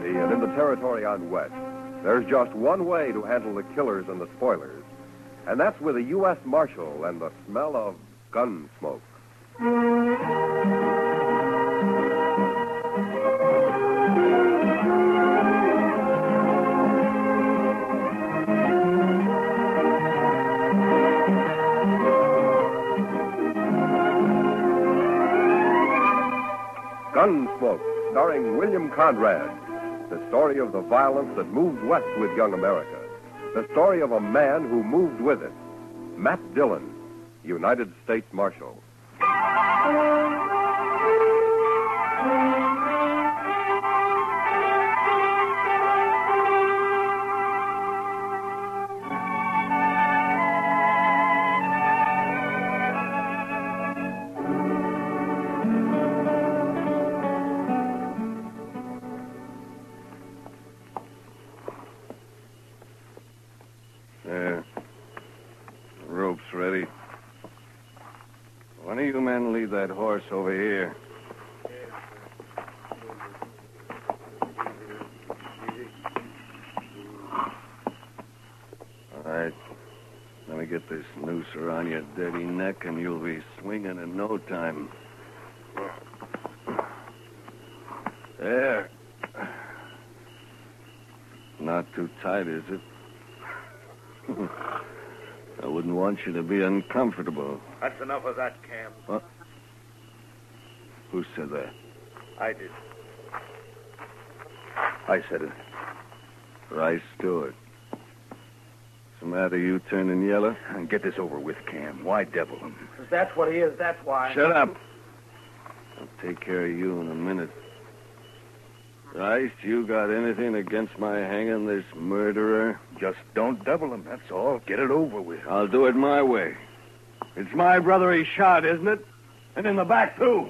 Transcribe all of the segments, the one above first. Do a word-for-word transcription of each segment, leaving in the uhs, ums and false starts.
city and in the territory on west, there's just one way to handle the killers and the spoilers, and that's with a U S Marshal and the smell of gun smoke. Gunsmoke, starring William Conrad. The story of the violence that moved west with young America. The story of a man who moved with it. Matt Dillon, United States Marshal. There. Rope's ready. One of you men lead that horse over here. All right. Let me get this noose around your dirty neck, and you'll be swinging in no time. There. Not too tight, is it? I wouldn't want you to be uncomfortable. That's enough of that, Cam. What? Who said that? I did. I said it. Rice Stewart. What's the matter, you turning yellow? Get this over with, Cam. Why devil him? If that's what he is, that's why. Shut up. I'll take care of you in a minute. Rice, you got anything against my hanging this murderer? Just don't devil him, that's all. Get it over with. I'll do it my way. It's my brother he shot, isn't it? And in the back, too.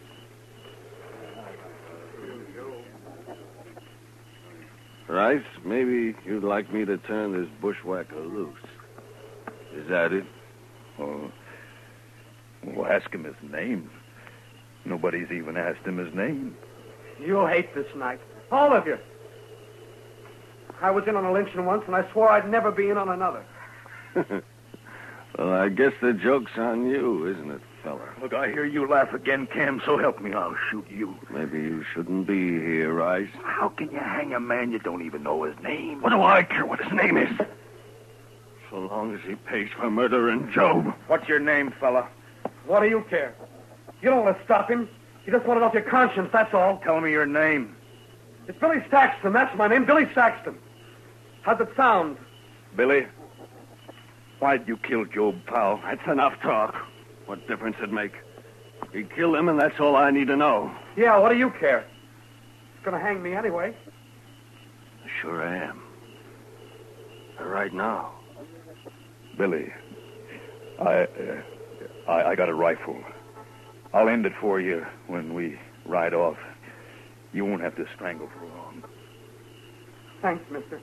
Rice, maybe you'd like me to turn this bushwhacker loose. Is that it? Oh, well, ask him his name. Nobody's even asked him his name. You'll hate this night. All of you. I was in on a lynching once, and I swore I'd never be in on another. Well, I guess the joke's on you, isn't it, fella? Look, I hear you laugh again, Cam, so help me, I'll shoot you. Maybe you shouldn't be here, Rice. How can you hang a man you don't even know his name? What do I care what his name is? So long as he pays for murdering Job. What's your name, fella? What do you care? You don't want to stop him. You just want it off your conscience, that's all. Tell me your name. It's Billy Saxton, that's my name, Billy Saxton. How's it sound? Billy, why'd you kill Job Powell? That's enough talk. What difference it make? He killed him, and that's all I need to know. Yeah, what do you care? He's gonna hang me anyway. Sure I am. Right now. Billy, I, uh, I, I got a rifle. I'll end it for you when we ride off. You won't have to strangle for long. Thanks, mister.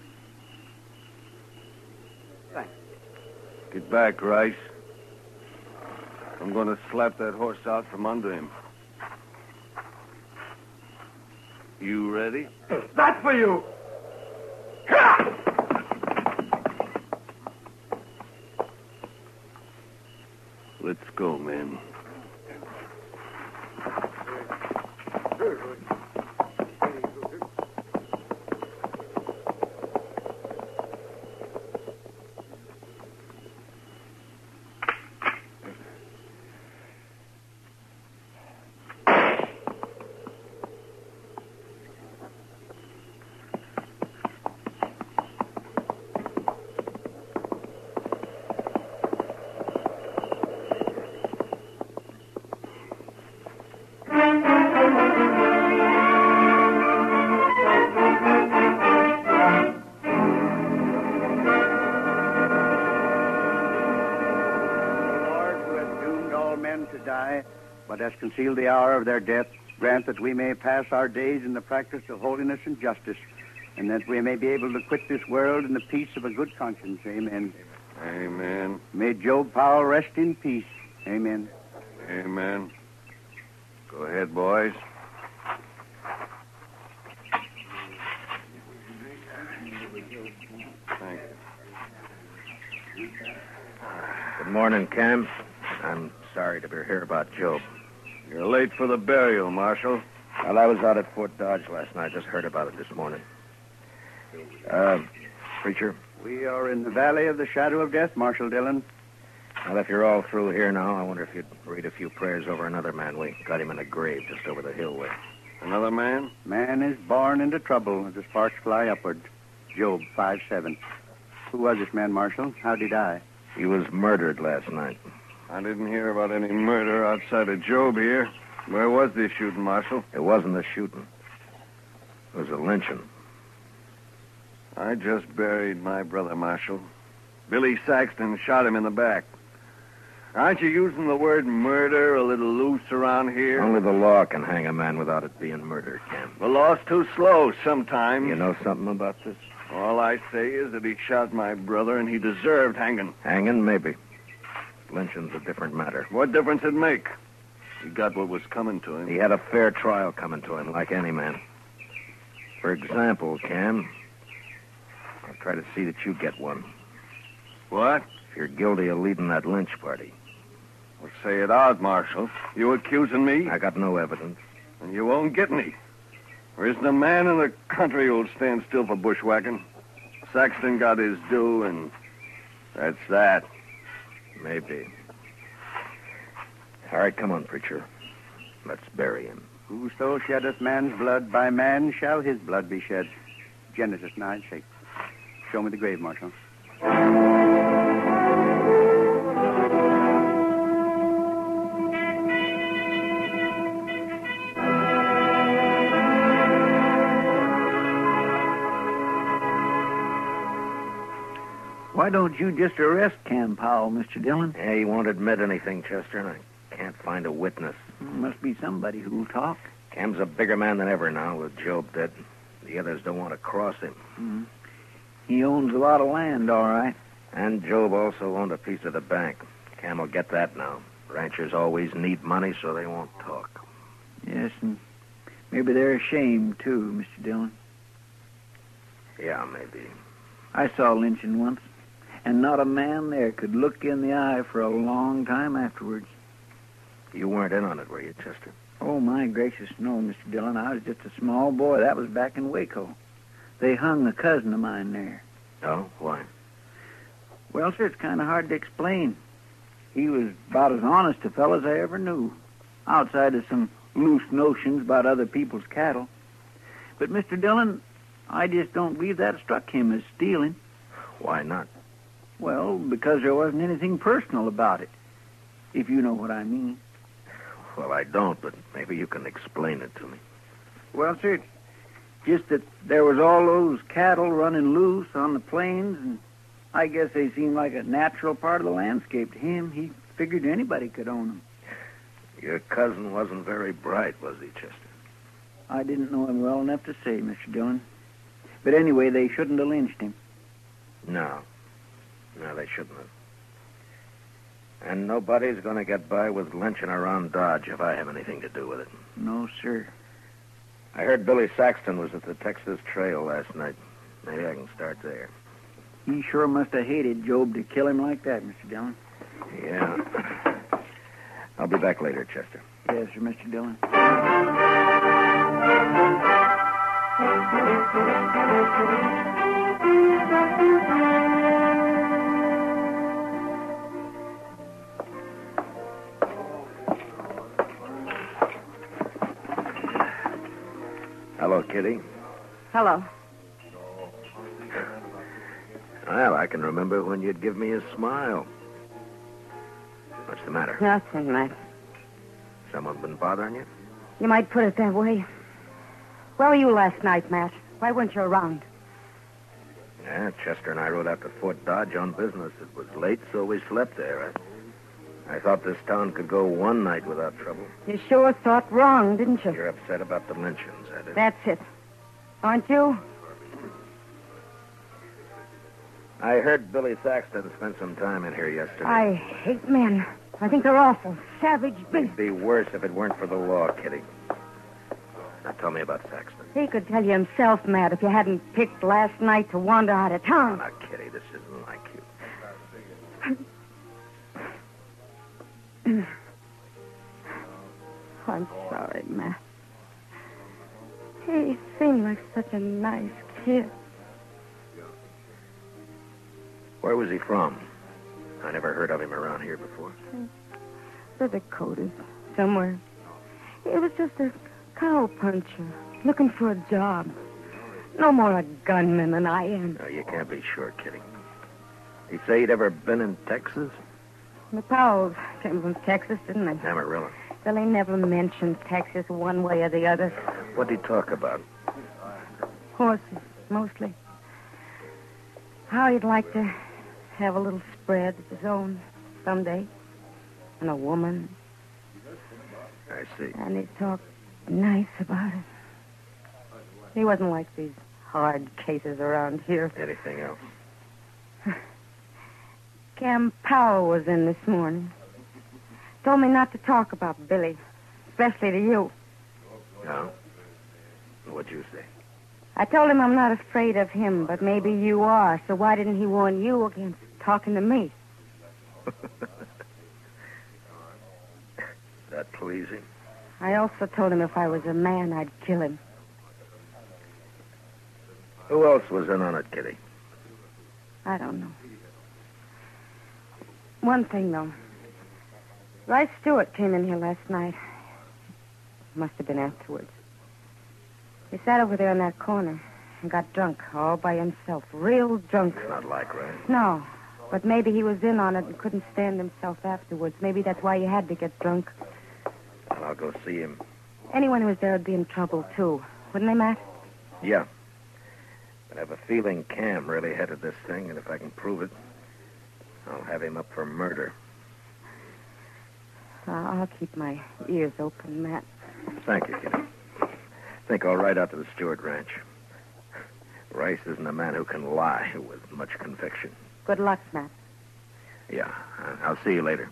Thanks. Get back, Rice. I'm going to slap that horse out from under him. You ready? That's for you! Let's go, men. But has concealed the hour of their death, grant that we may pass our days in the practice of holiness and justice, and that we may be able to quit this world in the peace of a good conscience. Amen. Amen. May Job Powell rest in peace. Amen. Amen. Go ahead, boys. Thank you. Good morning, Cam. I'm sorry to be here about Job. You're late for the burial, Marshal. Well, I was out at Fort Dodge last night. Just heard about it this morning. Uh, Preacher? We are in the valley of the shadow of death, Marshal Dillon. Well, if you're all through here now, I wonder if you'd read a few prayers over another man. We got him in a grave just over the hill way. Another man? Man is born into trouble as the sparks fly upward. Job five seven. Who was this man, Marshal? How'd he die? He was murdered last night. I didn't hear about any murder outside of Job here. Where was this shooting, Marshal? It wasn't a shooting. It was a lynching. I just buried my brother, Marshal. Billy Saxton shot him in the back. Aren't you using the word murder a little loose around here? Only the law can hang a man without it being murder, Cam. The law's too slow sometimes. You know something about this? All I say is that he shot my brother and he deserved hanging. Hanging, maybe. Lynching's a different matter. What difference it make? He got what was coming to him. He had a fair trial coming to him, like any man. For example, Cam, I'll try to see that you get one. What? If you're guilty of leading that lynch party. Well, say it out, Marshal. You accusing me? I got no evidence. And you won't get any. There isn't a man in the country who'll stand still for bushwhacking. Saxton got his due, and that's that. Maybe. All right, come on, preacher. Let's bury him. Whoso sheddeth man's blood, by man shall his blood be shed. Genesis nine six. Show me the grave, Marshal. Why don't you just arrest Cam Powell, Mister Dillon? Yeah, he won't admit anything, Chester, and I can't find a witness. Must be somebody who'll talk. Cam's a bigger man than ever now, with Job dead. The others don't want to cross him. Mm. He owns a lot of land, all right. And Job also owned a piece of the bank. Cam will get that now. Ranchers always need money, so they won't talk. Yes, and maybe they're ashamed, too, Mister Dillon. Yeah, maybe. I saw lynching once, and not a man there could look in the eye for a long time afterwards. You weren't in on it, were you, Chester? Oh, my gracious, no, Mister Dillon. I was just a small boy. That was back in Waco. They hung a cousin of mine there. Oh? Why? Well, sir, it's kind of hard to explain. He was about as honest a fellow as I ever knew, outside of some loose notions about other people's cattle. But, Mister Dillon, I just don't believe that struck him as stealing. Why not? Well, because there wasn't anything personal about it, if you know what I mean. Well, I don't, but maybe you can explain it to me. Well, sir, it's just that there was all those cattle running loose on the plains, and I guess they seemed like a natural part of the landscape to him. He figured anybody could own them. Your cousin wasn't very bright, was he, Chester? I didn't know him well enough to say, Mister Dillon. But anyway, they shouldn't have lynched him. No. No, they shouldn't have. And nobody's going to get by with lynching around Dodge if I have anything to do with it. No, sir. I heard Billy Saxton was at the Texas Trail last night. Maybe I can start there. He sure must have hated Job to kill him like that, Mister Dillon. Yeah. I'll be back later, Chester. Yes, sir, Mister Dillon. Hello, Kitty. Hello. Well, I can remember when you'd give me a smile. What's the matter? Nothing, Matt. Someone been bothering you? You might put it that way. Where were you last night, Matt? Why weren't you around? Yeah, Chester and I rode out to Fort Dodge on business. It was late, so we slept there. I, I thought this town could go one night without trouble. You sure thought wrong, didn't you? You're upset about the lynchings, that is. That's it. Aren't you? I heard Billy Saxton spent some time in here yesterday. I hate men. I think they're awful. Savage beasts. It'd be worse if it weren't for the law, Kitty. Now tell me about Saxton. He could tell you himself, Matt, if you hadn't picked last night to wander out of Oh, town. now, Kitty, this isn't like you. I'm sorry, Matt. He seemed like such a nice kid. Where was he from? I never heard of him around here before. The Dakotas, somewhere. He was just a cow puncher, looking for a job. No more a gunman than I am. No, you can't be sure, Kitty. He say he'd ever been in Texas? The Powells came from Texas, didn't they? Amarillo. Well, he never mentioned Texas one way or the other. What'd he talk about? Horses, mostly. How he'd like to have a little spread of his own someday. And a woman. I see. And he talked nice about it. He wasn't like these hard cases around here. Anything else? Cam Powell was in this morning. Told me not to talk about Billy, especially to you. No? What'd you say? I told him I'm not afraid of him, but maybe you are, so why didn't he warn you against talking to me? That pleasing? I also told him if I was a man, I'd kill him. Who else was in on it, Kitty? I don't know. One thing, though. Rice Stewart came in here last night. Must have been afterwards. He sat over there in that corner and got drunk all by himself. Real drunk. Not like Rice. No, but maybe he was in on it and couldn't stand himself afterwards. Maybe that's why he had to get drunk. Well, I'll go see him. Anyone who was there would be in trouble, too. Wouldn't they, Matt? Yeah. But I have a feeling Cam really headed this thing, and if I can prove it, I'll have him up for murder. Uh, I'll keep my ears open, Matt. Thank you, Kitty. I think I'll ride out to the Stewart Ranch. Rice isn't a man who can lie with much conviction. Good luck, Matt. Yeah, I- I'll see you later.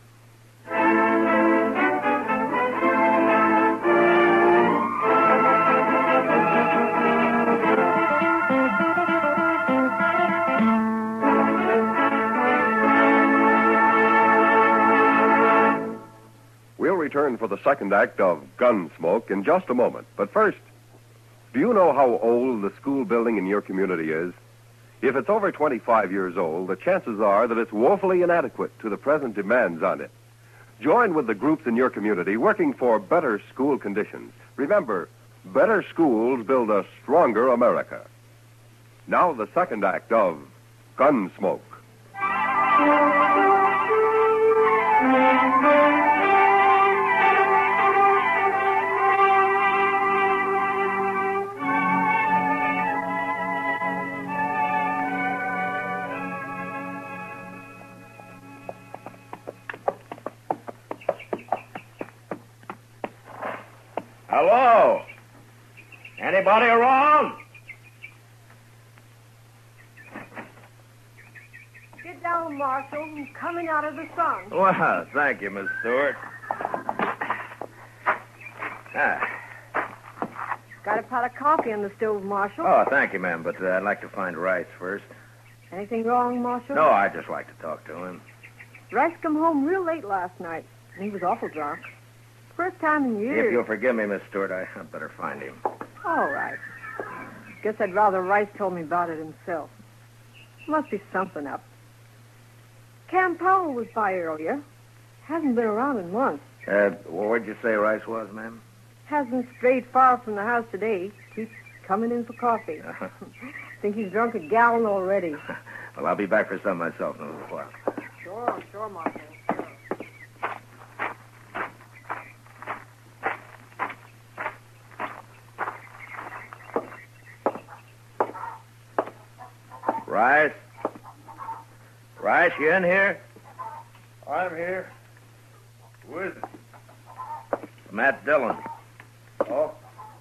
We'll return for the second act of Gunsmoke in just a moment. But first, do you know how old the school building in your community is? If it's over twenty-five years old, the chances are that it's woefully inadequate to the present demands on it. Join with the groups in your community working for better school conditions. Remember, better schools build a stronger America. Now the second act of Gunsmoke. Hello? Anybody around? Get down, Marshal. I'm coming out of the sun. Well, thank you, Miss Stewart. Ah. Got a pot of coffee on the stove, Marshal. Oh, thank you, ma'am, but uh, I'd like to find Rice first. Anything wrong, Marshal? No, I'd just like to talk to him. Rice come home real late last night, and he was awful drunk. First time in years. If you'll forgive me, Miss Stewart, I, I'd better find him. All right. Guess I'd rather Rice told me about it himself. Must be something up. Cam Powell was by earlier. Hasn't been around in months. Uh, well, where'd you say Rice was, ma'am? Hasn't strayed far from the house today. Keeps coming in for coffee. Uh-huh. Think he's drunk a gallon already. Well, I'll be back for some myself in a little while. Sure, sure, Marshal. Sure. Rice? Rice, you in here? I'm here. Who is it? It's Matt Dillon. Oh.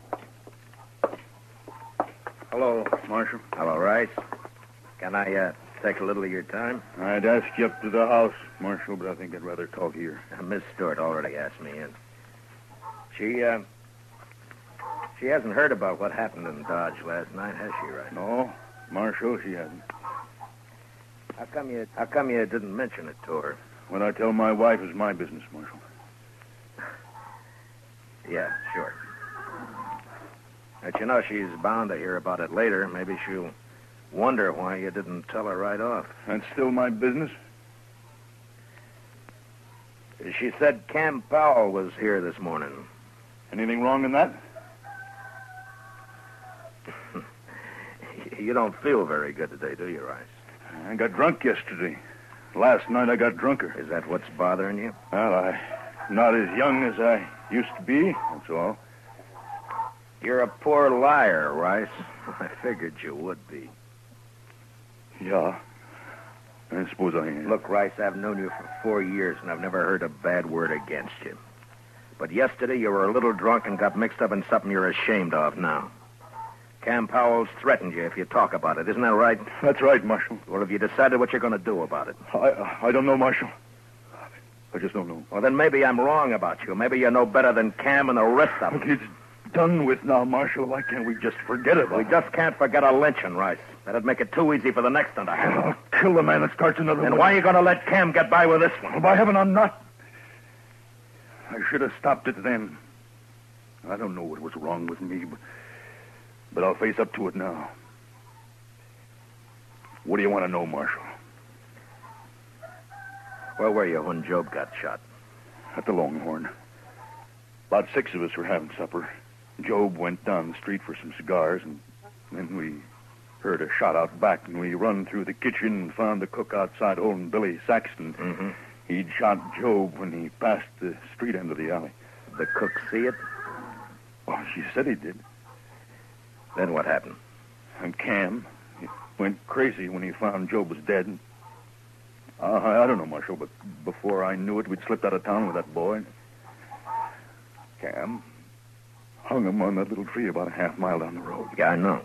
Hello, Marshal. Hello, Rice. Can I uh, take a little of your time? I'd ask you up to the house, Marshal, but I think I'd rather talk here. Uh, Miss Stewart already asked me in. She, uh, She hasn't heard about what happened in Dodge last night, has she, Rice? No, Marshal, she hasn't. How come you how come you didn't mention it to her? What I tell my wife is my business, Marshal. Yeah, sure. But you know, she's bound to hear about it later. Maybe she'll wonder why you didn't tell her right off. That's still my business? She said Cam Powell was here this morning. Anything wrong in that? You don't feel very good today, do you, Rice? I got drunk yesterday. Last night I got drunker. Is that what's bothering you? Well, I'm not as young as I used to be, that's all. You're a poor liar, Rice. I figured you would be. Yeah, I suppose I am. Look, Rice, I've known you for four years, and I've never heard a bad word against you. But yesterday you were a little drunk and got mixed up in something you're ashamed of now. Cam Powell's threatened you if you talk about it. Isn't that right? That's right, Marshal. Well, have you decided what you're going to do about it? I I don't know, Marshal. I just don't know. Well, then maybe I'm wrong about you. Maybe you know better than Cam and the rest of them. Look, it's done with now, Marshal. Why can't we just forget about we it? We just can't forget a lynching, Rice. That'd make it too easy for the next one to happen. I'll kill the man that starts another then one. Why are you going to let Cam get by with this one? Well, by heaven, I'm not. I should have stopped it then. I don't know what was wrong with me, but, but I'll face up to it now. What do you want to know, Marshal? Where were you when Job got shot? At the Longhorn. About six of us were having supper. Job went down the street for some cigars, and then we heard a shot out back, and we run through the kitchen and found the cook outside holding Billy Saxton. Mm-hmm. He'd shot Job when he passed the street end of the alley. Did the cook see it? Well, she said he did. Then what happened? And Cam, he went crazy when he found Job was dead. And, uh, I, I don't know, Marshal, but before I knew it, we'd slipped out of town with that boy. Cam hung him on that little tree about a half mile down the road. Yeah, I know.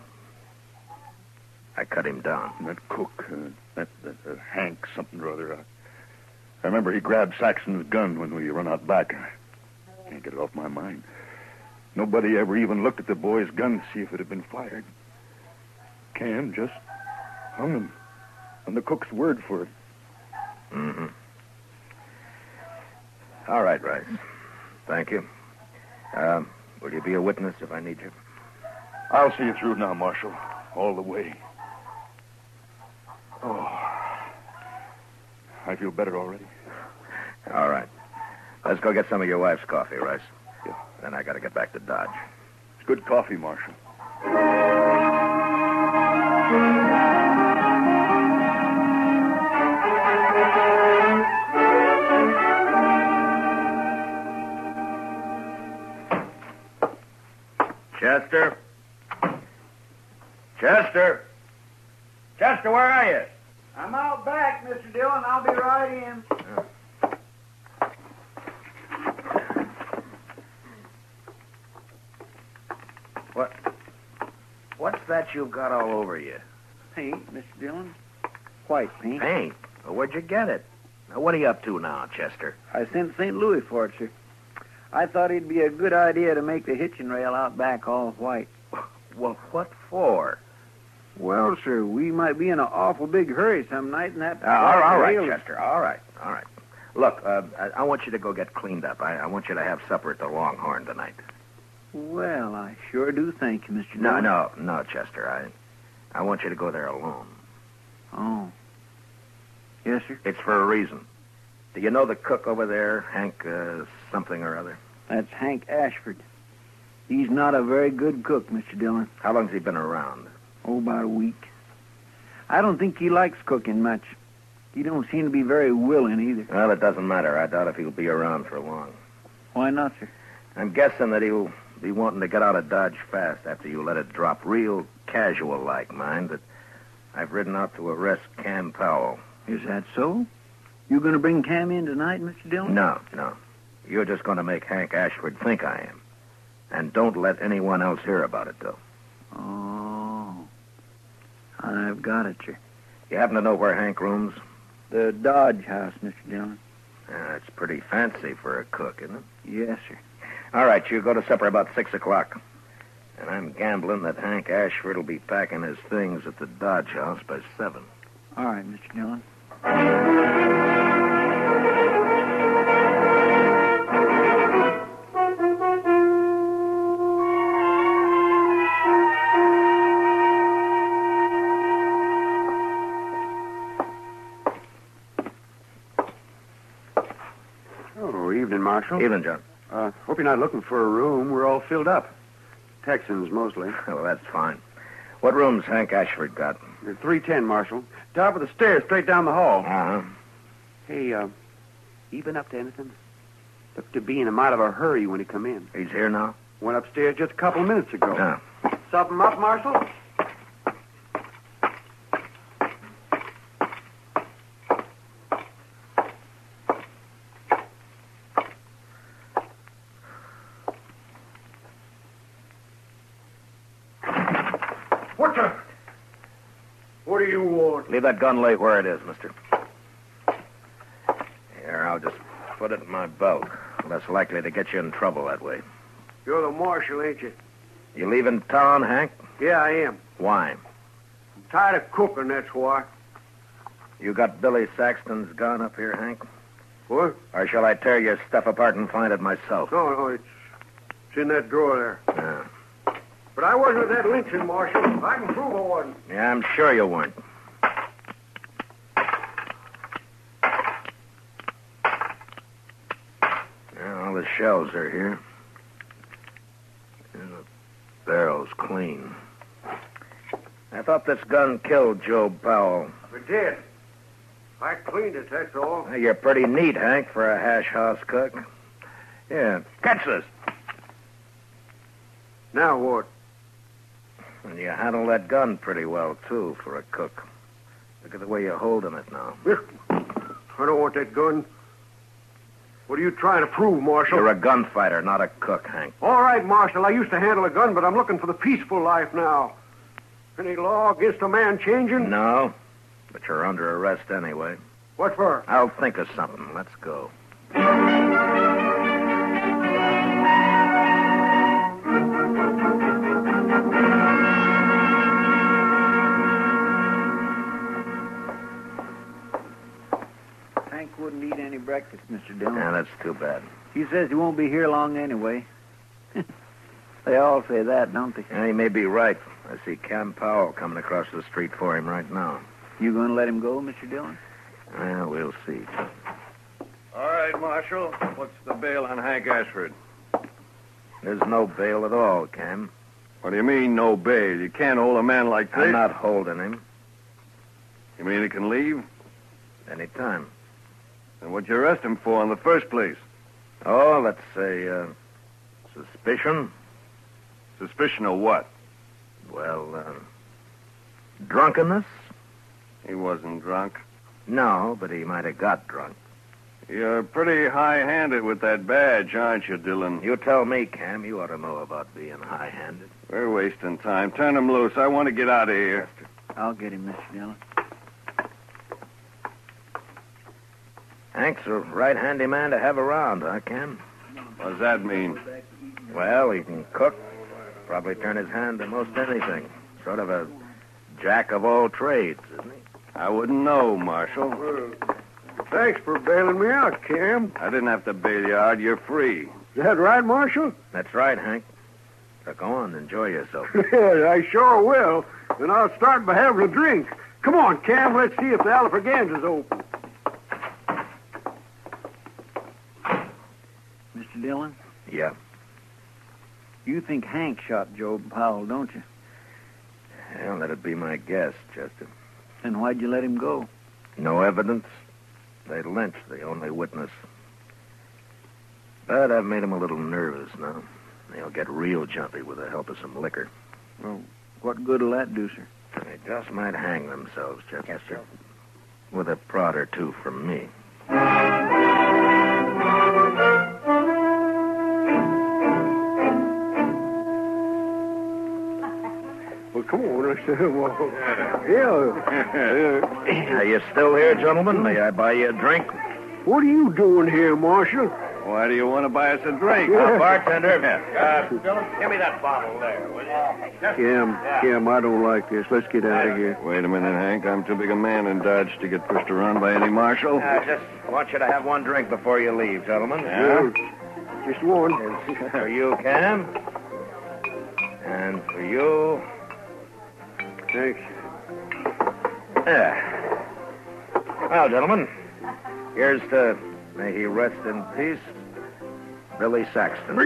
I cut him down. And that cook, uh, that, that uh, Hank something or other, uh, I remember he grabbed Saxon's gun when we run out back. I can't get it off my mind. Nobody ever even looked at the boy's gun to see if it had been fired. Cam just hung him on the cook's word for it. Mm-hmm. All right, Rice. Thank you. Um, will you be a witness if I need you? I'll see you through now, Marshal. All the way. Oh. I feel better already. All right. Let's go get some of your wife's coffee, Rice. Yeah. Then I got to get back to Dodge. It's good coffee, Marshal. Chester? Chester? Chester, where are you? I'm out back, Mister Dillon. I'll be right in. What? What's that you've got all over you? Paint, Mister Dillon. White paint. Paint? Well, where'd you get it? Now, what are you up to now, Chester? I sent Saint Louis for it, sir. I thought it'd be a good idea to make the hitching rail out back all white. Well, what for? Well, sir, we might be in an awful big hurry some night, and that... Uh, all, all right, rail- Chester. All right, all right. Look, uh, I, I want you to go get cleaned up. I, I want you to have supper at the Longhorn tonight. Well, I sure do thank you, Mister No, Dillon. no, no, Chester. I, I want you to go there alone. Oh. Yes, sir? It's for a reason. Do you know the cook over there, Hank uh, something or other? That's Hank Ashford. He's not a very good cook, Mister Dillon. How long's he been around? Oh, about a week. I don't think he likes cooking much. He don't seem to be very willing either. Well, it doesn't matter. I doubt if he'll be around for long. Why not, sir? I'm guessing that he'll be wanting to get out of Dodge fast after you let it drop. Real casual-like, mind, that I've ridden out to arrest Cam Powell. Is that so? You going to bring Cam in tonight, Mister Dillon? No, no. You're just going to make Hank Ashford think I am. And don't let anyone else hear about it, though. Oh. I've got it, sir. You happen to know where Hank rooms? The Dodge house, Mister Dillon. Uh, it's pretty fancy for a cook, isn't it? Yes, sir. All right, you go to supper about six o'clock. And I'm gambling that Hank Ashford will be packing his things at the Dodge House by seven. All right, Mister Dillon. Oh, evening, Marshal. Evening, John. Uh, hope you're not looking for a room. We're all filled up. Texans, mostly. Well, that's fine. What room's Hank Ashford got? three ten, Marshal. Top of the stairs, straight down the hall. Uh-huh. Hey, uh, you been up to anything? Looked to be in a mite of a hurry when he come in. He's here now? Went upstairs just a couple of minutes ago. Yeah. Something up, Marshal? What the? What do you want? Leave that gun lay where it is, mister. Here, I'll just put it in my belt. Less likely to get you in trouble that way. You're the marshal, ain't you? You leaving town, Hank? Yeah, I am. Why? I'm tired of cooking, that's why. You got Billy Saxton's gun up here, Hank? What? Or shall I tear your stuff apart and find it myself? No, no, it's, it's in that drawer there. Yeah. But I wasn't at that lynching, Marshal. I can prove I wasn't. Yeah, I'm sure you weren't. Yeah, all the shells are here. And the barrel's clean. I thought this gun killed Joe Powell. It did. I cleaned it, that's all. Well, you're pretty neat, Hank, for a hash house cook. Yeah, catch this. Now what? And you handle that gun pretty well, too, for a cook. Look at the way you're holding it now. I don't want that gun. What are you trying to prove, Marshal? You're a gunfighter, not a cook, Hank. All right, Marshal. I used to handle a gun, but I'm looking for the peaceful life now. Any law against a man changing? No, but you're under arrest anyway. What for? I'll think of something. Let's go. Hank wouldn't eat any breakfast, Mister Dillon. Yeah, that's too bad. He says he won't be here long anyway. They all say that, don't they? Yeah, he may be right. I see Cam Powell coming across the street for him right now. You going to let him go, Mister Dillon? Well, we'll see. All right, Marshal. What's the bail on Hank Ashford? There's no bail at all, Cam. What do you mean, no bail? You can't hold a man like this. I'm not holding him. You mean he can leave? Anytime. Then what'd you arrest him for in the first place? Oh, let's say, uh, suspicion. Suspicion of what? Well, uh, drunkenness? He wasn't drunk. No, but he might have got drunk. You're pretty high-handed with that badge, aren't you, Dillon? You tell me, Cam. You ought to know about being high-handed. We're wasting time. Turn him loose. I want to get out of here. I'll get him, Mister Dillon. Hank's a right handy man to have around, huh, Cam? What does that mean? Well, he can cook. Probably turn his hand to most anything. Sort of a jack of all trades, isn't he? I wouldn't know, Marshal. Well, thanks for bailing me out, Cam. I didn't have to bail you out. You're free. Is that right, Marshal? That's right, Hank. So go on, enjoy yourself. Yeah, I sure will. And I'll start by having a drink. Come on, Cam, let's see if the Alfraganza's open. Mister Dillon, Yeah. you think Hank shot Joe Powell, don't you? Well, that'd be my guess, Chester. Then why'd you let him go? No evidence. They lynched the only witness. But I've made him a little nervous now. He'll get real jumpy with the help of some liquor. Well, what good'll that do, sir? They just might hang themselves, Chester. With a prod or two from me. Well, come on. I said, well, yeah. Are you still here, gentlemen? May I buy you a drink? What are you doing here, Marshal? Why do you want to buy us a drink? Uh, bartender, uh, Dillon, give me that bottle there, will you? Just- Kim, Yeah. Kim, I don't like this. Let's get out of here. Wait a minute, Hank. I'm too big a man in Dodge to get pushed around by any marshal. I just want you to have one drink before you leave, gentlemen. Yeah? Just one. It's for you, Cam. And for you. Thanks. Yeah. Well, gentlemen, here's to, may he rest in peace, Billy Saxton.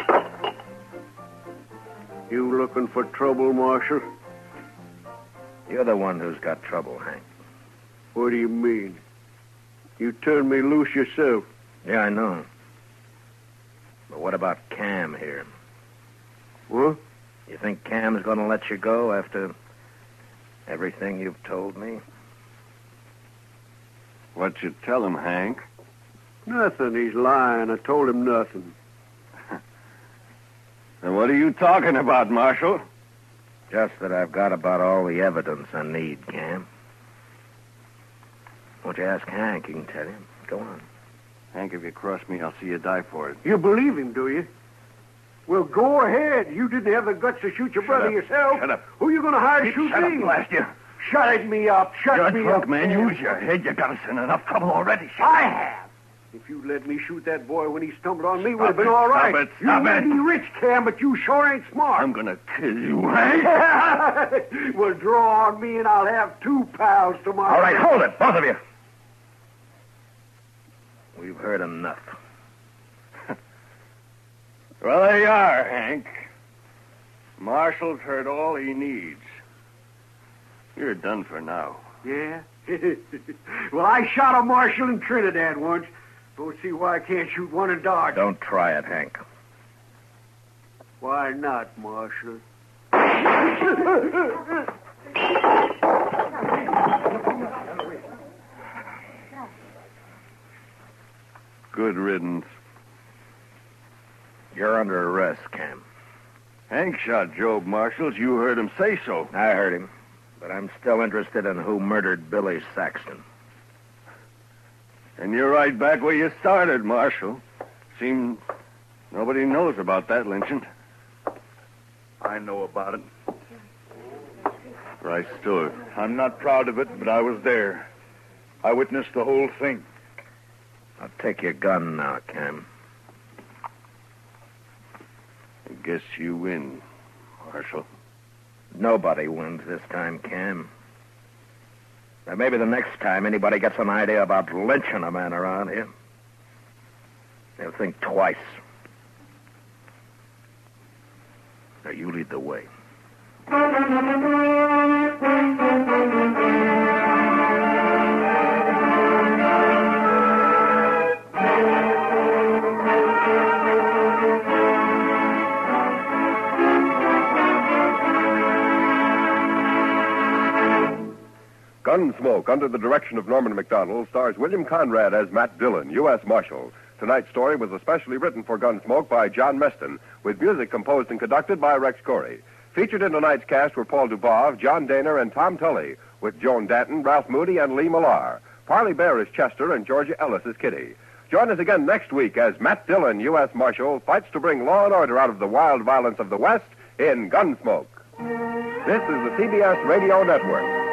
You looking for trouble, Marshal? You're the one who's got trouble, Hank. What do you mean? You turned me loose yourself. Yeah, I know. But what about Cam here? What? You think Cam's going to let you go after everything you've told me? What'd you tell him, Hank? Nothing. He's lying. I told him nothing. And what are you talking about, Marshal? Just that I've got about all the evidence I need, Cam. Won't you ask Hank? He can tell you. Go on. Hank, if you cross me, I'll see you die for it. You believe him, do you? Well, go ahead. You didn't have the guts to shoot your Shut brother up. yourself. Shut up. Who are you going to hire to shoot Shut me? up, blast you. Shut me up. Shut You're me drunk, up. man. Use your head. You got us in enough trouble already. Shut I up. have. If you'd let me shoot that boy when he stumbled on me, would have Stop been it. all right. Stop it. Stop you may it. be rich, Cam, but you sure ain't smart. I'm going to kill you, Hank. Well, draw on me, and I'll have two pals tomorrow. All right, hold it, both of you. We've heard enough. Well, there you are, Hank. Marshall's heard all he needs. You're done for now. Yeah? Well, I shot a marshal in Trinidad once. Don't see why I can't shoot one in Dodge. Don't try it, Hank. Why not, Marshal? Good riddance. You're under arrest, Cam. Hank shot Job Marshall. You heard him say so. I heard him. But I'm still interested in who murdered Billy Saxton. And you're right back where you started, Marshal. Seems nobody knows about that lynching. I know about it. Right stood. I'm not proud of it, but I was there. I witnessed the whole thing. I'll take your gun now, Cam. I guess you win, Marshal. Nobody wins this time, Cam. Now, maybe the next time anybody gets an idea about lynching a man around here, they'll think twice. Now, you lead the way. Gunsmoke, under the direction of Norman Macdonald, stars William Conrad as Matt Dillon, U S Marshal. Tonight's story was especially written for Gunsmoke by John Meston, with music composed and conducted by Rex Corey. Featured in tonight's cast were Paul Dubov, John Daner, and Tom Tully, with Joan Danton, Ralph Moody, and Lee Millar. Parley Bear is Chester, and Georgia Ellis is Kitty. Join us again next week as Matt Dillon, U S Marshal, fights to bring law and order out of the wild violence of the West in Gunsmoke. This is the C B S Radio Network.